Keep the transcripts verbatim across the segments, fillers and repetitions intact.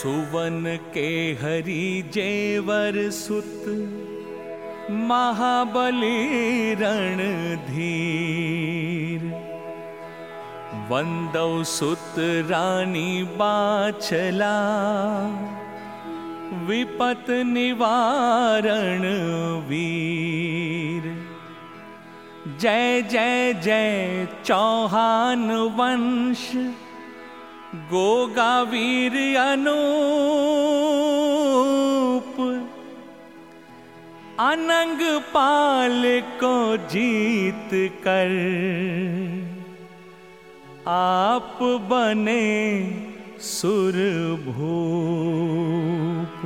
सुवन के हरि जेवर सुत महाबली रणधीर। वंदौ सुत रानी बाछला विपत निवारण वीर। जय जय जय चौहान वंश गोगा वीर अनूप। अनंग पाल को जीत कर आप बने सुरभूप।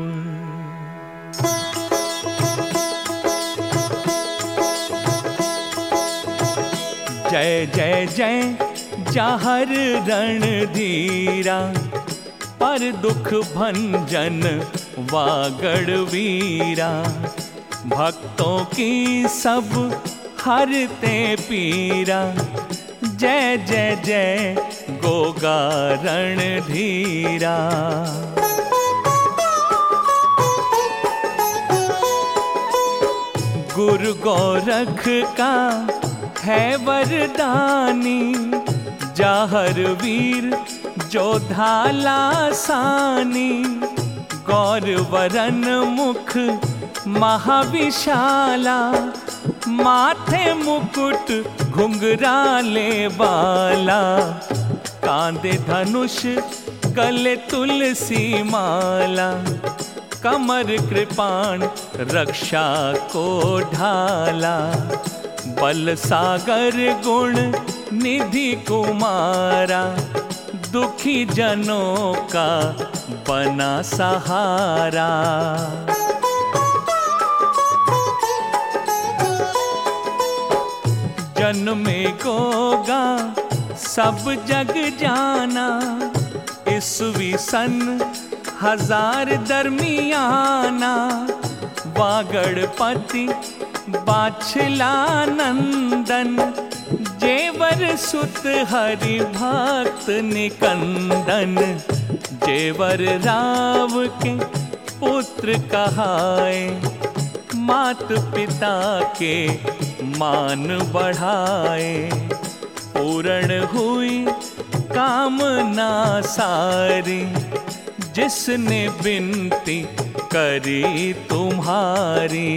जय जय जय जाहर रणधीरा पर दुख भंजन वागड़ वीरा। भक्तों की सब हरते पीरा। जय जय जय गोगा रणधीरा। गुरु गोरख का है वरदानी। जाहर वीर जोधा लासानी। गौर वरन मुख महाविशाला। माथे मुकुट घुंघराले बाला। कांधे धनुष गले तुलसी माला। कमर कृपाण रक्षा को ढाला। बल सागर गुण निधि कुमारा। दुखी जनों का बना सहारा। जन्मे गोगा सब जग जाना। ईस्वी सन हजार दरमियाना। वागड़पति बाछला नंदन। जेवर सुत हरि भक्त निकंदन। जेवर राव के पुत्र कहाए। मात पिता के मान बढ़ाए। पूर्ण हुई कामना सारी। जिसने विनती करी तुम्हारी।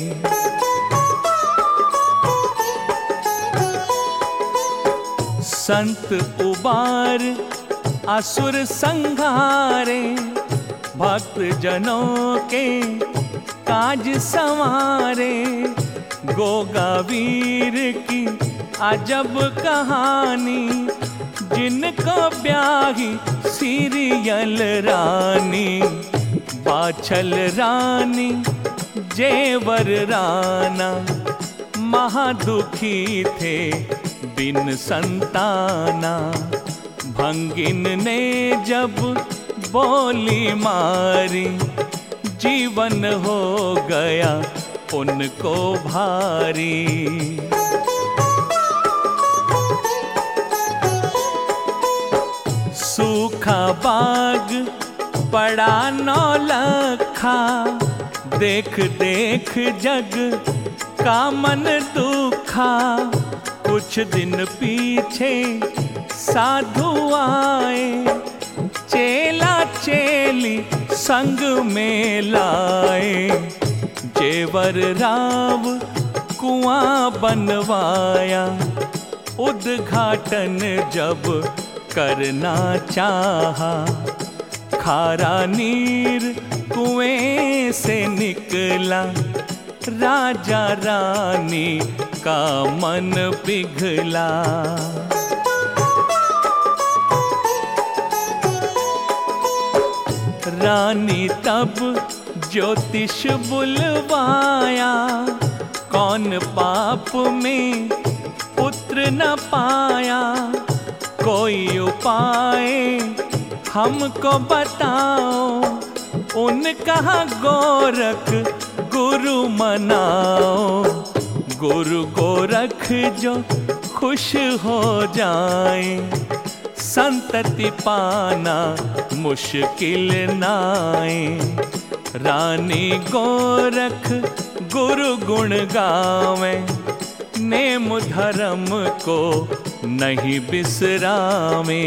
संत उबार असुर संघारे। भक्त जनों के काज संवारे। गोगा वीर की अजब कहानी। जिनको ब्याही सीरियल रानी। बाछल रानी जेवर राना। महादुखी थे बिन संताना। भंगिन ने जब बोली मारी। जीवन हो गया उनको भारी। सूखा बाग पड़ा नौलखा। देख देख जग का मन दुखा। कुछ दिन पीछे साधु आए। चेला चेली संग में लाए। जेवर राव कुआं बनवाया। उद्घाटन जब करना चाहा। खारा नीर कुएं से निकला। राजा रानी का मन पिघला। रानी तब ज्योतिष बुलवाया। कौन पाप में पुत्र न पाया। कोई उपाय हमको बताओ। उनका गोरख गुरु मनाओ। गुरु गोरख जो खुश हो जाए। संतति पाना मुश्किल नाए। रानी गोरख गुरु गुण गावे, नेम धर्म को नहीं बिसरावे।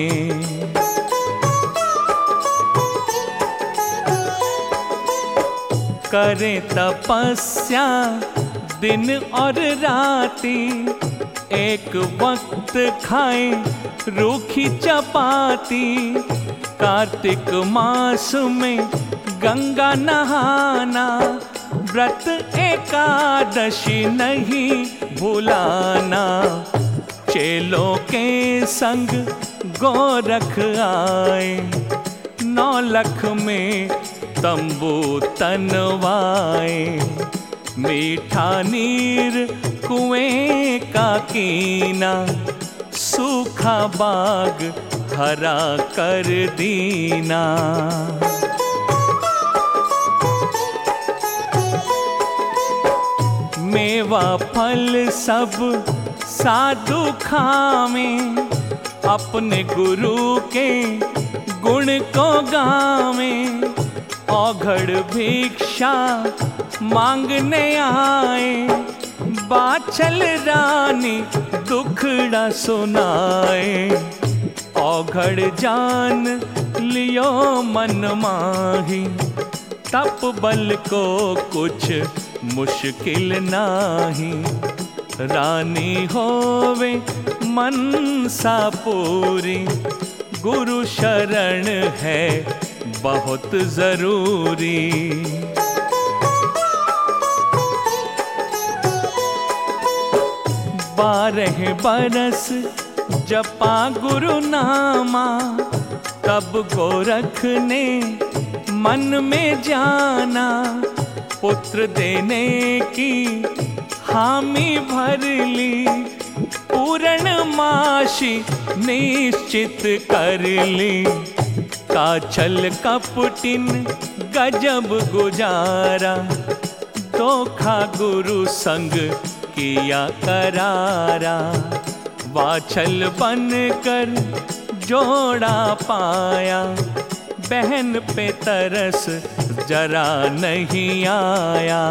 करे तपस्या दिन और राती, एक वक्त खाए रूखी चपाती। कार्तिक मास में गंगा नहाना, व्रत एकादशी नहीं भुलाना। चेलों के संग गोरख आए, नौलख में तंबू तनवाए। मीठा नीर कुएं का कीना, सूखा बाग हरा कर दीना। मेवा फल सब साधु खावे, अपने गुरु के गुण को गावे। औघड़ भिक्षा मांगने आए, बाछल रानी दुखड़ा सुनाए। औघड़ जान लियो मन माही, तप बल को कुछ मुश्किल नाही। रानी होवे मनसा पूरी, गुरु शरण है बहुत जरूरी। बारह बरस जपा गुरु नामा, तब गोरख ने मन में जाना। पुत्र देने की हामी भर ली, पूर्णमासी निश्चित कर ली। काछल कपटिन गजब गुजारा, धोखा गुरु संग किया करारा। वाछल बनकर जोड़ा पाया, बहन पे तरस जरा नहीं आया।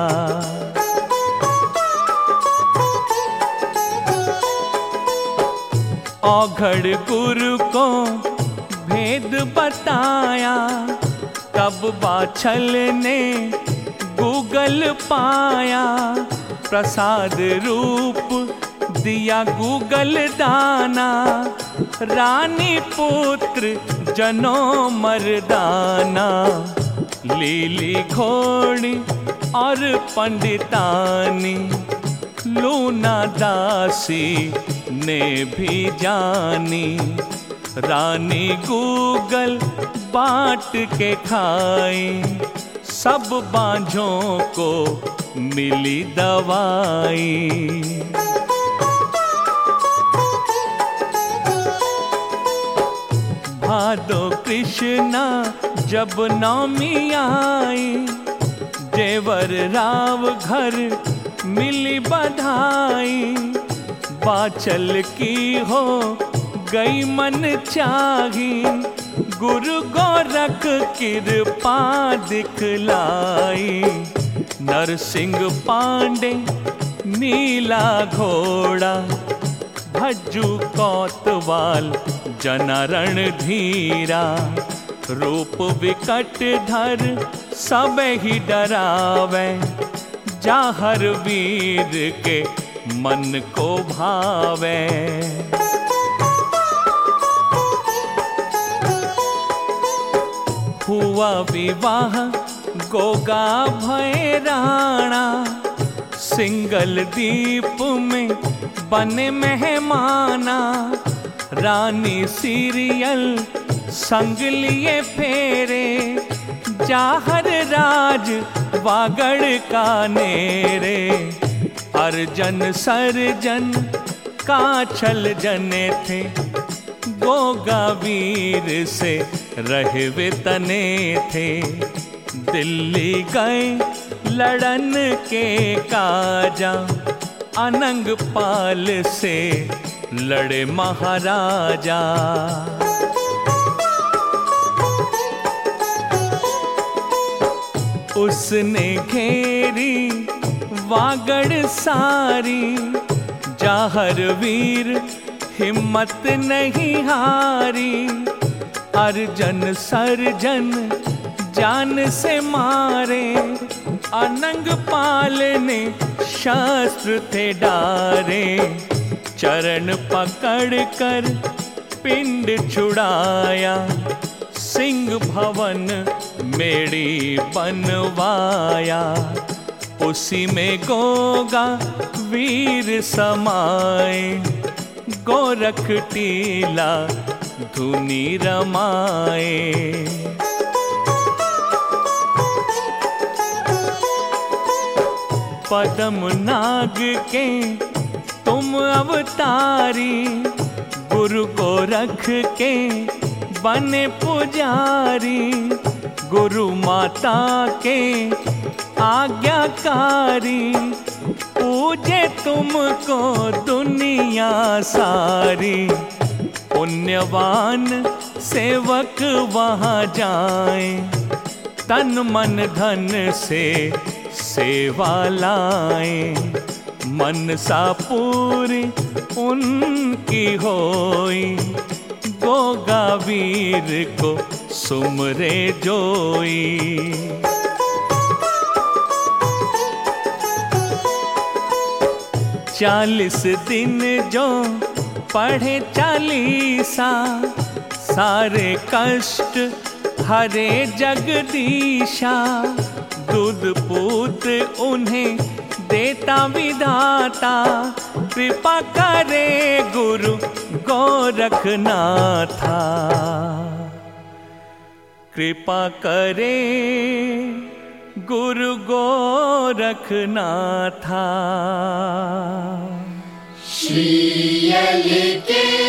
औघड़ गुरु को भेद बताया, तब बाछल ने गूगल पाया। प्रसाद रूप दिया गूगल दाना, रानी पुत्र जनों मर्दाना। लीली घोड़ी और पंडितानी, लूना दासी ने भी जानी। रानी गूगल बांट के खाई, सब बांझों को मिली दवाई। भादो कृष्णा जब नौमी आई, जेवर राव घर मिली बधाई। बाचल की हो गई मन चाही, गुरु गोरख कृपा दिखलाई। नरसिंह पांडे नीला घोड़ा, भज्जू कोतवाल जनारण धीरा। रूप विकट धर सब ही डरावे, जाहर वीर के मन को भावे। हुआ विवाह गोगा भय राणा, सिंगल दीप में बने मेहमाना। रानी सीरियल संग लिए फेरे, जाहर राज वागड़ का नेरे। अर्जन सरजन काछल जने थे, गोगा वीर से रहे वे तने थे। दिल्ली गए लड़न के काजा, अनंग पाल से लड़े महाराजा। उसने घेरी वागड़ सारी, जाहर वीर हिम्मत नहीं हारी। अर्जन सर्जन जान से मारे, अनंग पाल ने शस्त्र थे डारे। चरण पकड़ कर पिंड छुड़ाया, सिंह भवन मेड़ी बनवाया। उसी में गोगा वीर समाए, गोरख टीला धुनी रमाए। पदम नाग के तुम अवतारी, गुरु गोरख के बने पुजारी। गुरु माता के आज्ञाकारी, पूजे तुमको दुनिया सारी। पुण्यवान सेवक वहाँ जाएं, तन मन धन से सेवा लाएं। मनसा पूरी उनकी होई, गोगा वीर को सुमरे जोई। चालीस दिन जो पढ़े चालीसा, सारे कष्ट हरे जगदीशा। दूध पूत उन्हें देता विधाता, कृपा करे गुरु गोरखनाथा। कृपा करे गुरु गोरखनाथा। श्रीयल के